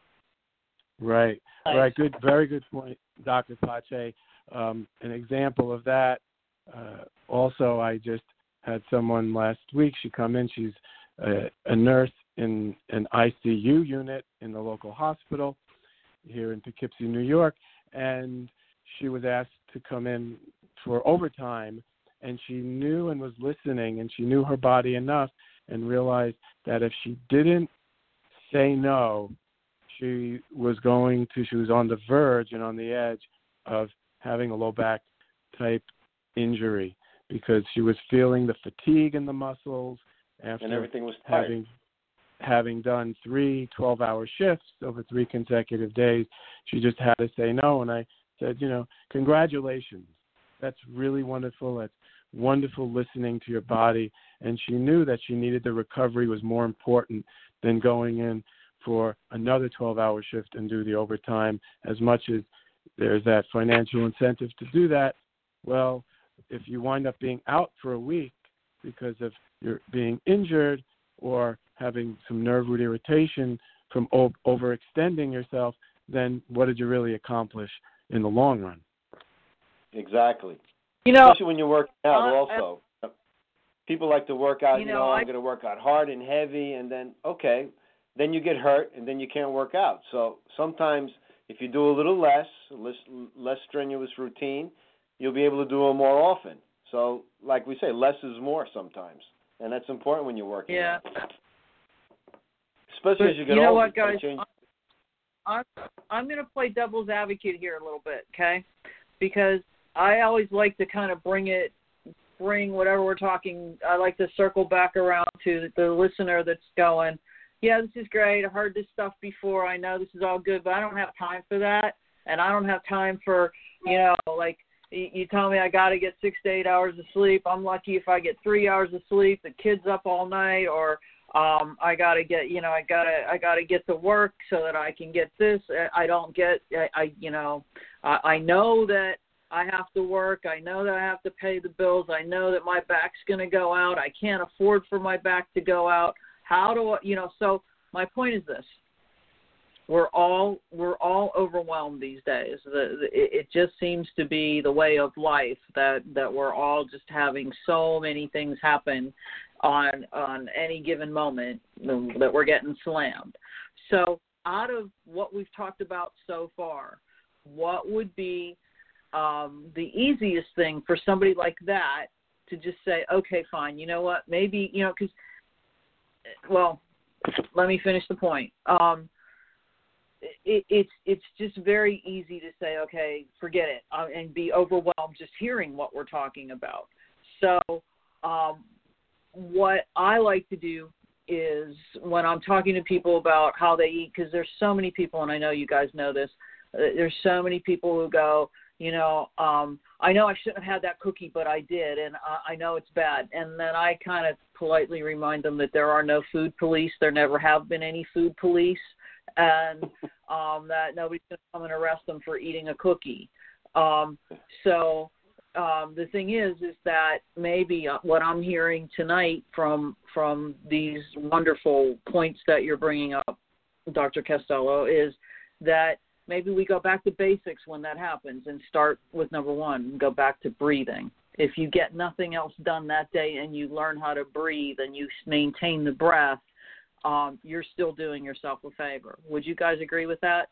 Right, right. Good, very good point, Doctor Pache. Um, an example of that. Uh, also, I just had someone last week. She come in. She's a, a nurse in an I C U unit in the local hospital here in Poughkeepsie, New York, and she was asked to come in for overtime. And she knew and was listening, and she knew her body enough, and realized that if she didn't say no, she was going to, she was on the verge and on the edge of having a low back type injury because she was feeling the fatigue in the muscles after and everything was tight. having having done three twelve-hour shifts over three consecutive days. She just had to say no, and I said, you know, congratulations. That's really wonderful. That's wonderful listening to your body. And she knew that she needed the recovery was more important than going in for another twelve-hour shift and do the overtime. As much as there's that financial incentive to do that, well, if you wind up being out for a week because of your being injured or having some nerve root irritation from o- overextending yourself, then what did you really accomplish in the long run? Exactly. You know, especially when you're working out uh, also. Uh, People like to work out, you, you know, know I'm I, going to work out hard and heavy, and then, okay, then you get hurt, and then you can't work out. So sometimes if you do a little less, less, less strenuous routine, you'll be able to do it more often. So like we say, less is more sometimes, and that's important when you're working yeah. out. Especially but as you get you know older. what, guys? Change... I'm, I'm going to play devil's advocate here a little bit, okay? Because I always like to kind of bring it, bring whatever we're talking, I like to circle back around to the listener that's going, yeah, this is great. I've heard this stuff before. I know this is all good, but I don't have time for that. And I don't have time for, you know, like you tell me I got to get six to eight hours of sleep. I'm lucky if I get three hours of sleep. The kid's up all night, or um, I got to get, you know, I got to, I got to get to work so that I can get this. I don't get, I, I you know, I, I know that I have to work. I know that I have to pay the bills. I know that my back's going to go out. I can't afford for my back to go out. How do I, you know, so my point is this. We're all we're all overwhelmed these days. The, the, it just seems to be the way of life that, that we're all just having so many things happen on on any given moment that we're getting slammed. So out of what we've talked about so far, what would be um, the easiest thing for somebody like that to just say, okay, fine, you know what, maybe, you know, because, well, let me finish the point. Um, It, it's it's just very easy to say, okay, forget it, uh, and be overwhelmed just hearing what we're talking about. So um, what I like to do is when I'm talking to people about how they eat, because there's so many people, and I know you guys know this, uh, there's so many people who go, you know, um, I know I shouldn't have had that cookie, but I did, and I, I know it's bad. And then I kind of politely remind them that there are no food police. There never have been any food police. And um, that nobody's going to come and arrest them for eating a cookie. Um, so um, the thing is, is that maybe what I'm hearing tonight from from these wonderful points that you're bringing up, Doctor Costello, is that maybe we go back to basics when that happens and start with number one and go back to breathing. If you get nothing else done that day and you learn how to breathe and you maintain the breath, Um, you're still doing yourself a favor. Would you guys agree with that?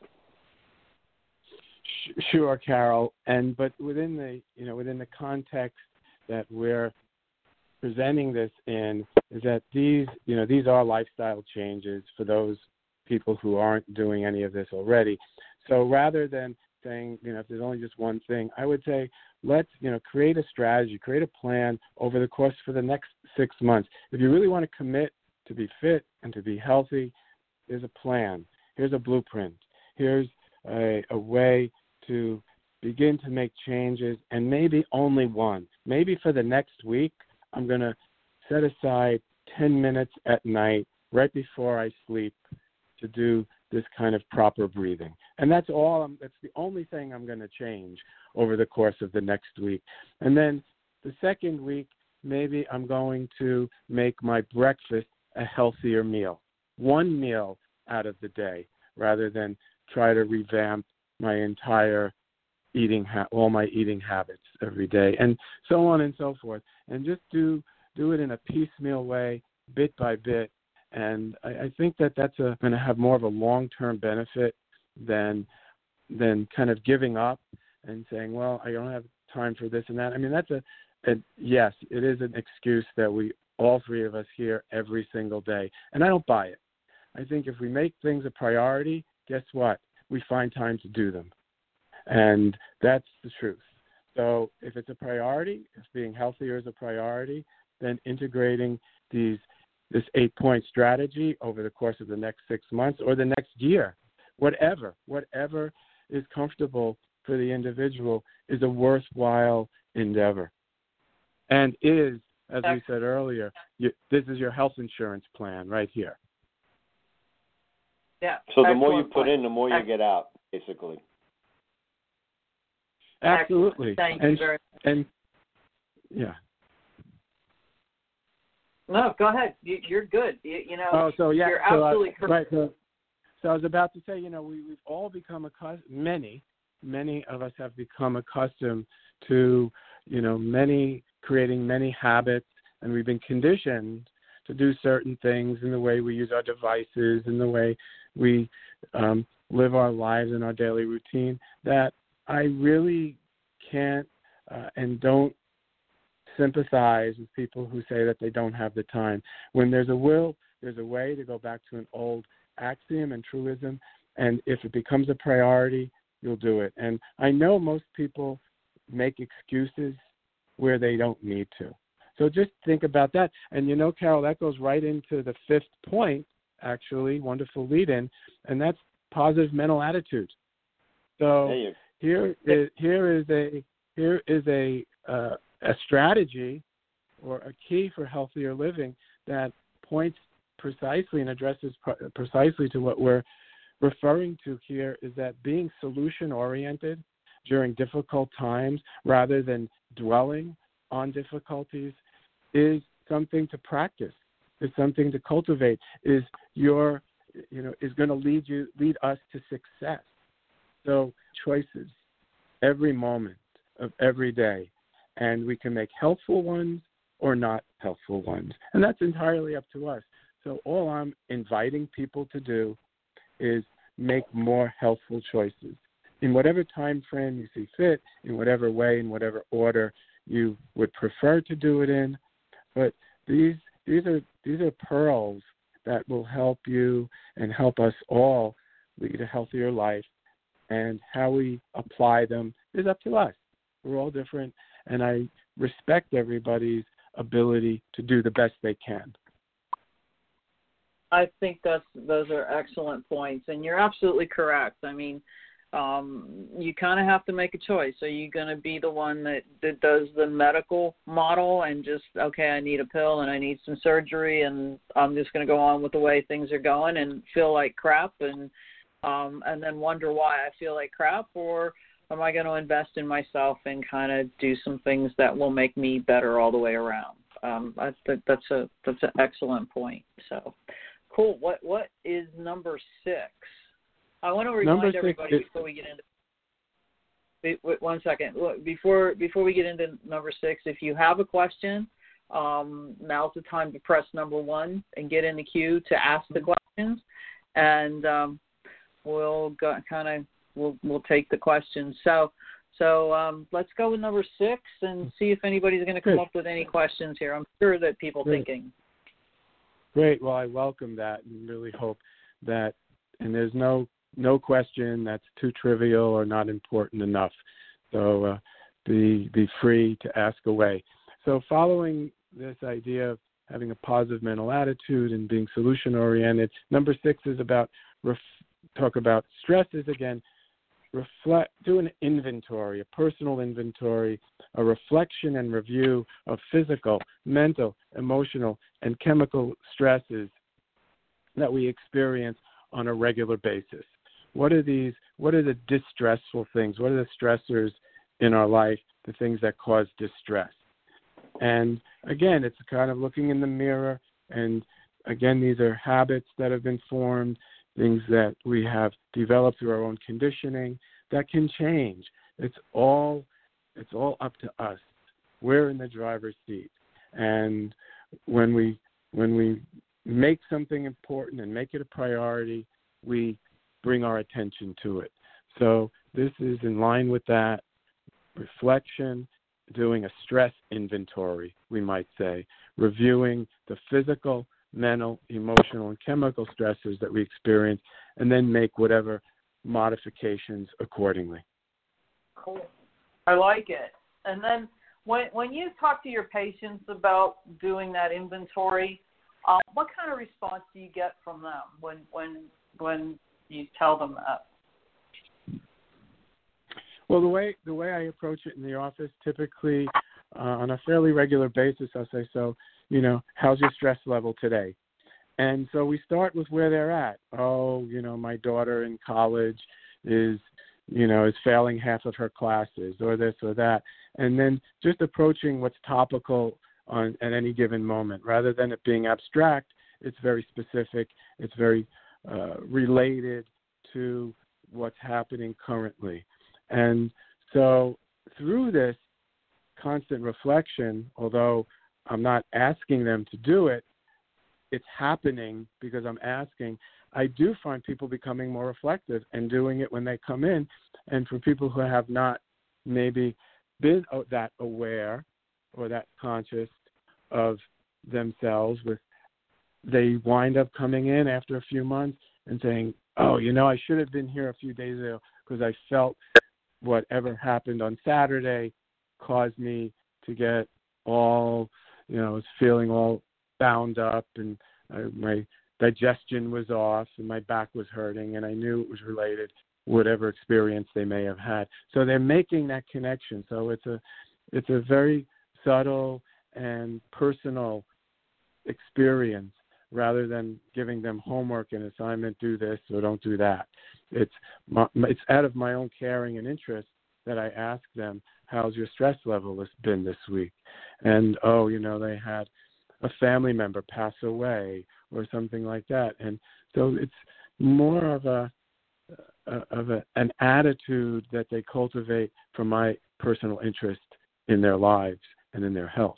Sure, Carol. And but within the you know within the context that we're presenting this in is that these you know these are lifestyle changes for those people who aren't doing any of this already. So rather than saying you know if there's only just one thing, I would say let's you know create a strategy, create a plan over the course for the next six months. If you really want to commit to be fit and to be healthy, there's a plan. Here's a blueprint. Here's a, a way to begin to make changes, and maybe only one. Maybe for the next week, I'm going to set aside ten minutes at night, right before I sleep, to do this kind of proper breathing. And that's all. I'm, that's the only thing I'm going to change over the course of the next week. And then the second week, maybe I'm going to make my breakfast a healthier meal, one meal out of the day, rather than try to revamp my entire eating, ha- all my eating habits every day, and so on and so forth. And just do do it in a piecemeal way, bit by bit. And I, I think that that's a, going to have more of a long-term benefit than than kind of giving up and saying, well, I don't have time for this and that. I mean, that's a, a yes, it is an excuse that we, all three of us, hear every single day. And I don't buy it. I think if we make things a priority, guess what? We find time to do them. And that's the truth. So if it's a priority, if being healthier is a priority, then integrating these this eight-point strategy over the course of the next six months or the next year, whatever, whatever is comfortable for the individual, is a worthwhile endeavor. And is, as we said earlier, you, this is your health insurance plan right here. Yeah. So the more you Excellent put point. in, the more you get out, basically. Absolutely. Excellent. Thank and, you very much. And, yeah. No, go ahead. You, you're good. You, you know, oh, so, yeah, you're so, absolutely uh, correct. Right, so, so I was about to say, you know, we, we've all become accustomed, many, many of us have become accustomed to, you know, many, creating many habits, and we've been conditioned to do certain things in the way we use our devices, in the way we um, live our lives in our daily routine, that I really can't uh, and don't sympathize with people who say that they don't have the time. When there's a will, there's a way, to go back to an old axiom and truism, and if it becomes a priority, you'll do it. And I know most people make excuses where they don't need to. So just think about that. And you know, Carol, that goes right into the fifth point, actually, wonderful lead-in, and that's positive mental attitude. So here is here is a here is a uh, a strategy or a key for healthier living that points precisely and addresses pr- precisely to what we're referring to here, is that being solution-oriented during difficult times rather than dwelling on difficulties is something to practice, is something to cultivate, is your, you know, is going to lead you, lead us to success. So choices every moment of every day, and we can make helpful ones or not helpful ones. And that's entirely up to us. So all I'm inviting people to do is make more helpful choices in whatever time frame you see fit, in whatever way, in whatever order you would prefer to do it in. But these these are these are pearls that will help you and help us all lead a healthier life. And how we apply them is up to us. We're all different, and I respect everybody's ability to do the best they can. I think that's those are excellent points, and you're absolutely correct. I mean, um, you kind of have to make a choice. Are you going to be the one that, that does the medical model and just, okay, I need a pill and I need some surgery, and I'm just going to go on with the way things are going and feel like crap and um, and then wonder why I feel like crap, or am I going to invest in myself and kind of do some things that will make me better all the way around? Um, I think that's a that's an excellent point. So, cool. What what is number six? I want to remind everybody is, before we get into wait, one second before before we get into number six. If you have a question, um, now's the time to press number one and get in the queue to ask the questions, and um, we'll go, kind of we'll we'll take the questions. So so um, let's go with number six and see if anybody's going to come Great. up with any questions here. I'm sure that people are Great. thinking. Great. Well, I welcome that and really hope that, and there's no no question that's too trivial or not important enough. So uh, be be free to ask away. So following this idea of having a positive mental attitude and being solution oriented, number six is about ref- talk about stresses again. reflect, do an inventory, a personal inventory, a reflection and review of physical, mental, emotional, and chemical stresses that we experience on a regular basis. What are these, what are the distressful things? What are the stressors in our life, the things that cause distress? And again, it's kind of looking in the mirror, and again, these are habits that have been formed, things that we have developed through our own conditioning that can change. It's all it's all up to us. We're in the driver's seat. And when we when we make something important and make it a priority, we bring our attention to it. So this is in line with that reflection, doing a stress inventory, we might say, reviewing the physical, mental, emotional, and chemical stressors that we experience, and then make whatever modifications accordingly. Cool. I like it. And then when when you talk to your patients about doing that inventory, um, what kind of response do you get from them when when when you tell them that? Well, the way the way I approach it in the office, typically uh, on a fairly regular basis, I'll say, so, you know, how's your stress level today? And so we start with where they're at. Oh, you know, my daughter in college is, you know, is failing half of her classes, or this or that. And then just approaching what's topical on at any given moment. Rather than it being abstract, it's very specific. It's very uh, related to what's happening currently. And so through this constant reflection, although I'm not asking them to do it, it's happening because I'm asking. I do find people becoming more reflective and doing it when they come in. And for people who have not maybe been that aware or that conscious of themselves, with they wind up coming in after a few months and saying, oh, you know, I should have been here a few days ago because I felt whatever happened on Saturday caused me to get all, you know, I was feeling all bound up, and uh, my digestion was off and my back was hurting, and I knew it was related whatever experience they may have had. So they're making that connection. So it's a it's a very subtle and personal experience rather than giving them homework and assignment, do this or don't do that. It's my, it's out of my own caring and interest that I ask them, how's your stress level has been this week? And, oh, you know, they had a family member pass away or something like that. And so it's more of a, a of a, an attitude that they cultivate from my personal interest in their lives and in their health.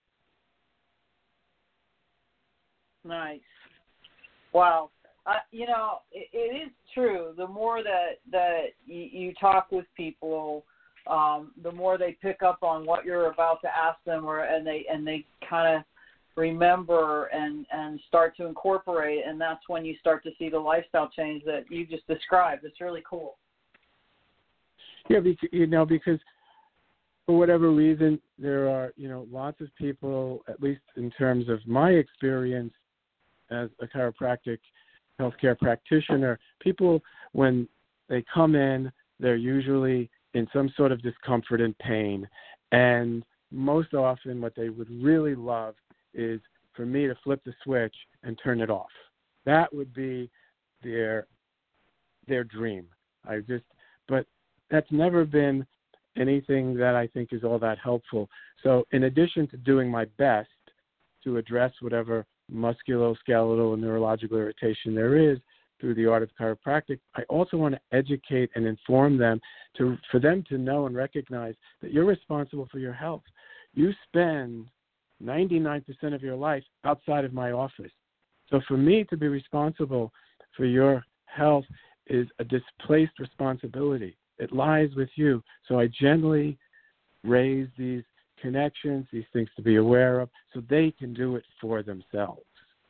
Nice. Wow. Uh, you know, it, it is true. The more that, that you, you talk with people, um, the more they pick up on what you're about to ask them, or and they and they kind of remember and, and start to incorporate, and that's when you start to see the lifestyle change that you just described. It's really cool. Yeah, because, you know, because for whatever reason, there are, you know, lots of people, at least in terms of my experience as a chiropractic healthcare practitioner, people, when they come in, they're usually in some sort of discomfort and pain. And most often what they would really love is for me to flip the switch and turn it off. That would be their their dream. I just, but that's never been anything that I think is all that helpful. So in addition to doing my best to address whatever musculoskeletal and neurological irritation there is through the art of chiropractic, I also want to educate and inform them to for them to know and recognize that you're responsible for your health. You spend ninety-nine percent of your life outside of my office. So for me to be responsible for your health is a displaced responsibility. It lies with you. So I gently raise these connections, these things to be aware of, so they can do it for themselves.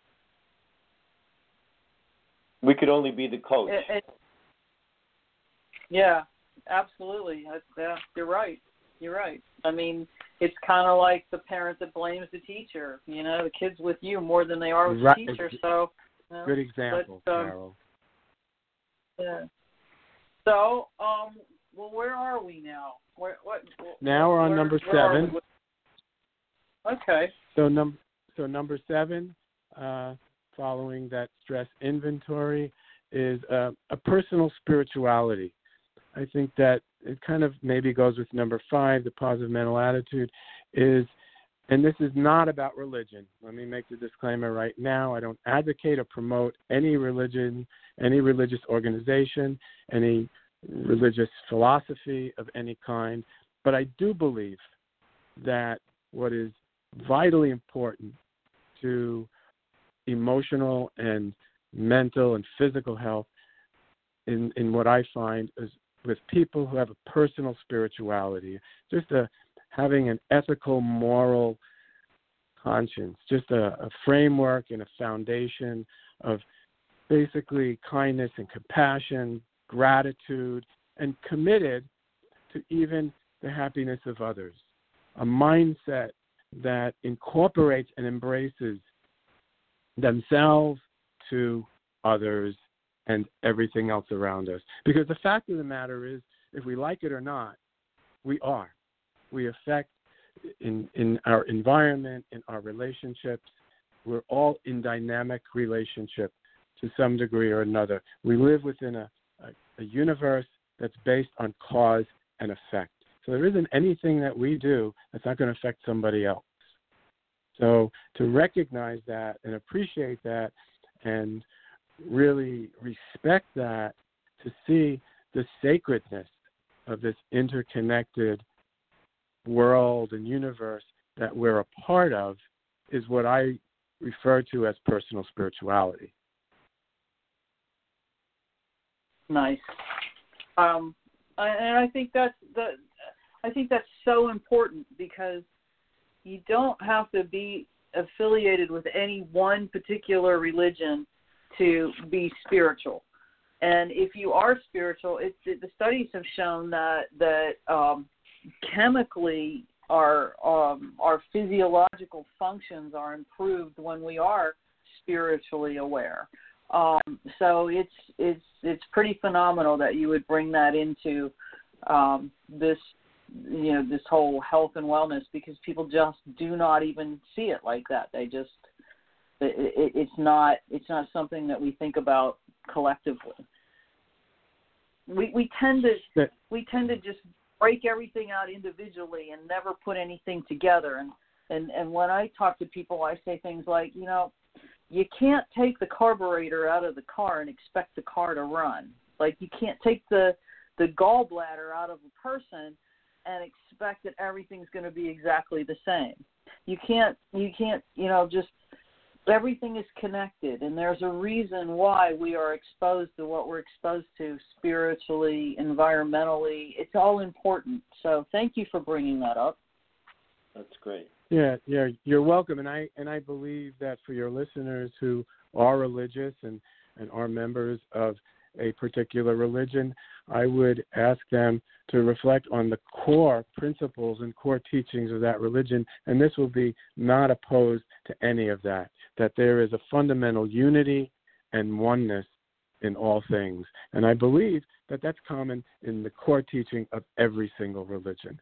We could only be the coach. It, it, yeah, absolutely. Yeah, you're right. You're right. I mean, it's kind of like the parent that blames the teacher. You know, the kid's with you more than they are with right. the teacher. So, you know, good example, but, um, Carol. Yeah. So, um, well, where are we now? Where, what? Now we're on where, number where seven. Okay. So, num- so number seven, uh, following that stress inventory, is uh, a personal spirituality. I think that it kind of maybe goes with number five, the positive mental attitude, is, and this is not about religion. Let me make the disclaimer right now. I don't advocate or promote any religion, any religious organization, any religious philosophy of any kind, but I do believe that what is vitally important to emotional and mental and physical health in, in what I find is with people who have a personal spirituality, just a, having an ethical, moral conscience, just a, a framework and a foundation of basically kindness and compassion, gratitude, and committed to even the happiness of others. A mindset that incorporates and embraces themselves to others and everything else around us. Because the fact of the matter is, if we like it or not, we are. We affect in, in our environment, in our relationships. We're all in dynamic relationship to some degree or another. We live within a, a, a universe that's based on cause and effect. So there isn't anything that we do that's not going to affect somebody else. So to recognize that and appreciate that and really respect that, to see the sacredness of this interconnected world and universe that we're a part of, is what I refer to as personal spirituality. Nice. Um, and I think that's the. I think that's so important, because you don't have to be affiliated with any one particular religion to be spiritual. And if you are spiritual, it's, it, the studies have shown that that um, chemically our um, our physiological functions are improved when we are spiritually aware. Um, so it's it's it's pretty phenomenal that you would bring that into um, this you know this whole health and wellness, because people just do not even see it like that. They just it, it, it's not it's not something that we think about collectively. We we tend to we tend to just break everything out individually and never put anything together. And, and, and when I talk to people, I say things like, you know, you can't take the carburetor out of the car and expect the car to run. Like, you can't take the, the gallbladder out of a person and expect that everything's going to be exactly the same. You can't, you can't, you know, just everything is connected, and there's a reason why we are exposed to what we're exposed to spiritually, environmentally. It's all important. So thank you for bringing that up. That's great. Yeah, yeah, you're welcome. And I and I believe that for your listeners who are religious and, and are members of a particular religion, I would ask them to reflect on the core principles and core teachings of that religion, and this will be not opposed to any of that, that there is a fundamental unity and oneness in all things. And I believe that that's common in the core teaching of every single religion.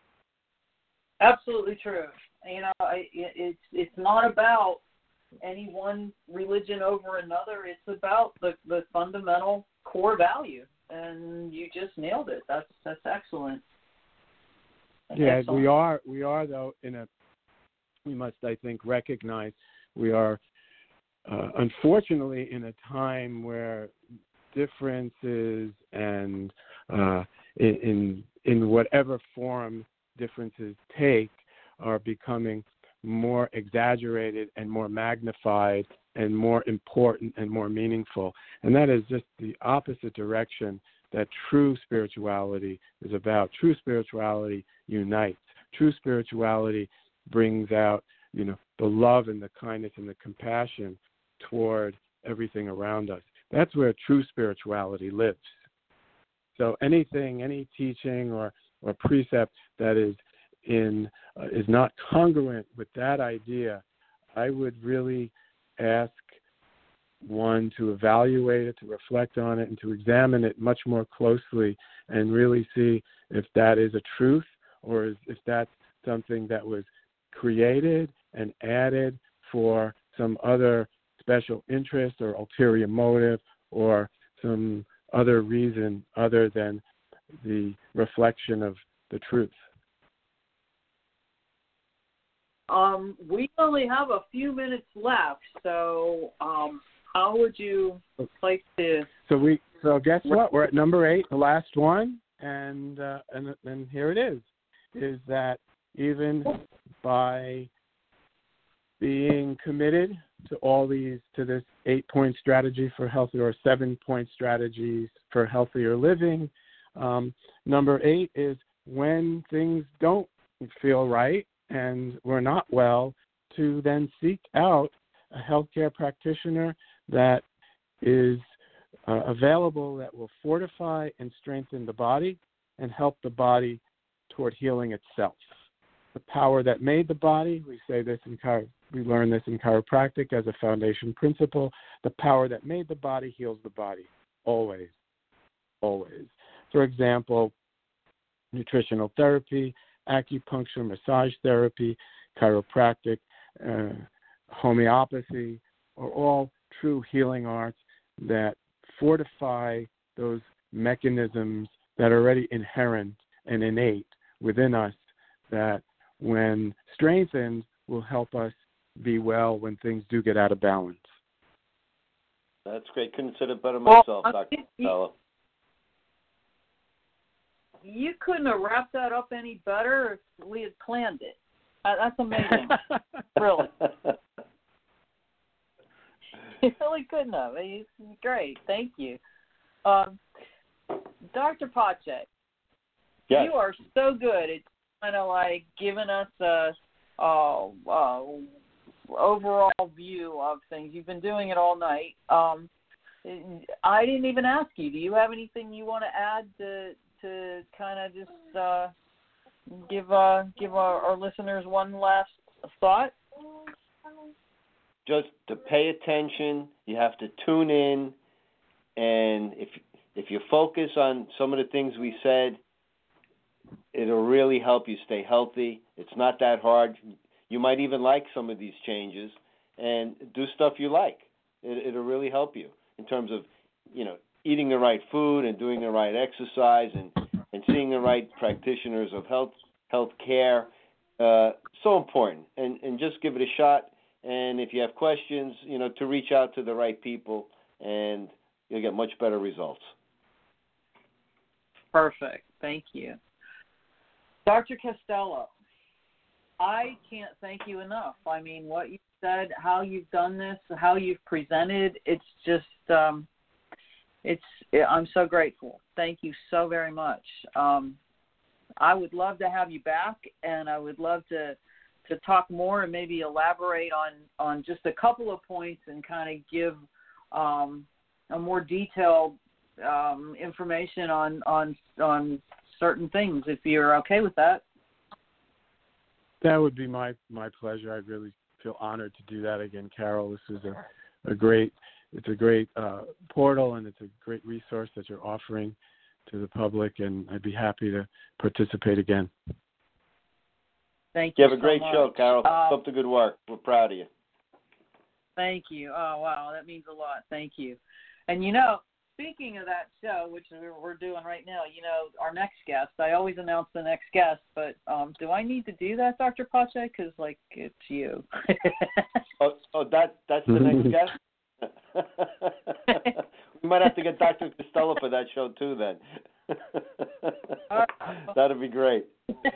Absolutely true. You know, I, it's it's not about any one religion over another. It's about the, the fundamental core value, and you just nailed it. That's that's excellent. That's yeah, excellent. we are we are though in a we must I think recognize we are uh, unfortunately in a time where differences and uh, in, in in whatever form differences take are becoming more exaggerated and more magnified and more important and more meaningful. And that is just the opposite direction that true spirituality is about. True spirituality unites. True spirituality brings out, you know, the love and the kindness and the compassion toward everything around us. That's where true spirituality lives. So anything, any teaching or, or precept that is in uh, is not congruent with that idea, I would really ask one to evaluate it, to reflect on it, and to examine it much more closely and really see if that is a truth or is, if that's something that was created and added for some other special interest or ulterior motive or some other reason other than the reflection of the truth. Um, we only have a few minutes left, so um, how would you like to? So we, so guess what? We're at number eight, the last one, and uh, and and here it is: is that even by being committed to all these, to this eight-point strategy for healthy, or seven-point strategies for healthier living, um, number eight is when things don't feel right and we're not well, to then seek out a healthcare practitioner that is uh, available, that will fortify and strengthen the body and help the body toward healing itself. The power that made the body, we say this in chiro, we learn this in chiropractic as a foundation principle, the power that made the body heals the body, always, always. For example, nutritional therapy, acupuncture, massage therapy, chiropractic, uh, homeopathy are all true healing arts that fortify those mechanisms that are already inherent and innate within us, that when strengthened will help us be well when things do get out of balance. That's great. Couldn't have said it better Well, myself, Doctor Costello. You couldn't have wrapped that up any better if we had planned it. Uh, that's amazing. Really. You really couldn't have. It's great. Thank you. Um, Doctor Pache, yes. You are so good. It's kind of like giving us a, a, a overall view of things. You've been doing it all night. Um, I didn't even ask you. Do you have anything you want to add to to kind of just uh, give uh, give our, our listeners one last thought? Just to pay attention. You have to tune in, and if if you focus on some of the things we said, it'll really help you stay healthy. It's not that hard. You might even like some of these changes, and do stuff you like. It, it'll really help you in terms of, you know, eating the right food and doing the right exercise and, and seeing the right practitioners of health health care. Uh, so important. And, and just give it a shot. And if you have questions, you know, to reach out to the right people, and you'll get much better results. Perfect. Thank you. Doctor Costello, I can't thank you enough. I mean, what you said, how you've done this, how you've presented, it's just, um, it's, I'm so grateful. Thank you so very much. Um, I would love to have you back, and I would love to, to talk more and maybe elaborate on, on just a couple of points and kind of give um, a more detailed um, information on, on, on certain things, if you're okay with that. That would be my, my pleasure. I really feel honored to do that again, Carol. This is a, a great, it's a great uh, portal, and it's a great resource that you're offering to the public, and I'd be happy to participate again. Thank you. You have a so great much. show, Carol. Uh, Keep up the good work. We're proud of you. Thank you. Oh, wow. That means a lot. Thank you. And, you know, speaking of that show, which we're doing right now, you know, our next guest, I always announce the next guest, but um, do I need to do that, Doctor Pache? Because, like, it's you. oh, oh, that that's the next guest? We might have to get Doctor Costello for that show, too, then. That'd be great.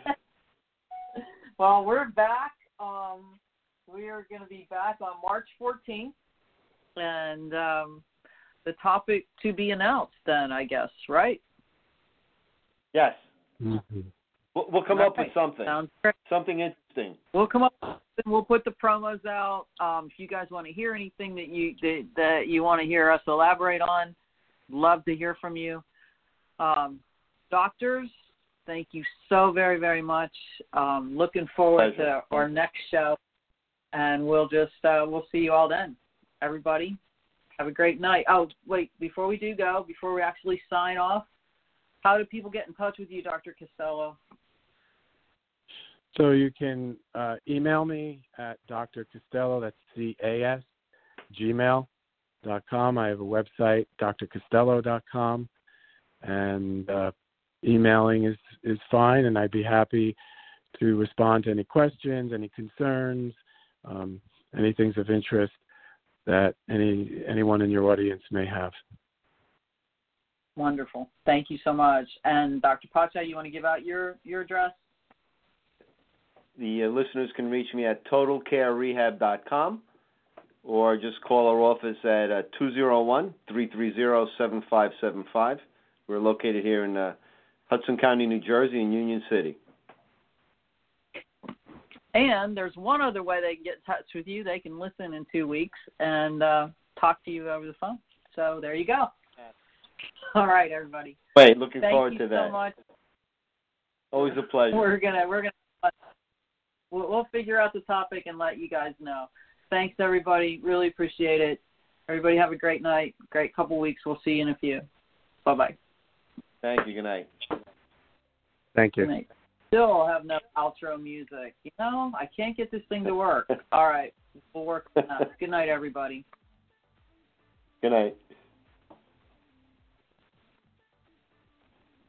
Well, we're back. Um, we are going to be back on March fourteenth, and um, the topic to be announced then, I guess, right? Yes. Mm-hmm. We'll, we'll come All up right. with something. Sounds great. Something interesting. We'll come up and we'll put the promos out. Um, if you guys want to hear anything that you that, that you want to hear us elaborate on, love to hear from you. Um, doctors, thank you so very, very much. Um, looking forward Pleasure. to our next show, and we'll just uh, we'll see you all then. Everybody, Have a great night. Oh, wait, before we do go, before we actually sign off, how do people get in touch with you, Doctor Costello? So you can uh, email me at Doctor Costello, that's C A S, gmail dot com. I have a website, D R costello dot com, and uh, emailing is, is fine, and I'd be happy to respond to any questions, any concerns, um, anything of interest that any anyone in your audience may have. Wonderful. Thank you so much. And Doctor Pacha, you want to give out your, your address? The uh, listeners can reach me at total care rehab dot com or just call our office at uh, two oh one, three three zero, seven five seven five. We're located here in uh, Hudson County, New Jersey, in Union City. And there's one other way they can get in touch with you. They can listen in two weeks and uh, talk to you over the phone. So there you go. All right, everybody. Wait, looking Thank forward you to that. So much. Always a pleasure. We're gonna we're gonna we'll, we'll figure out the topic and let you guys know. Thanks, everybody. Really appreciate it. Everybody have a great night. Great couple weeks. We'll see you in a few. Bye bye. Thank you. Good night. Thank you. Good night. Still have no outro music. You know, I can't get this thing to work. All right, we'll work on that. Good night, everybody. Good night.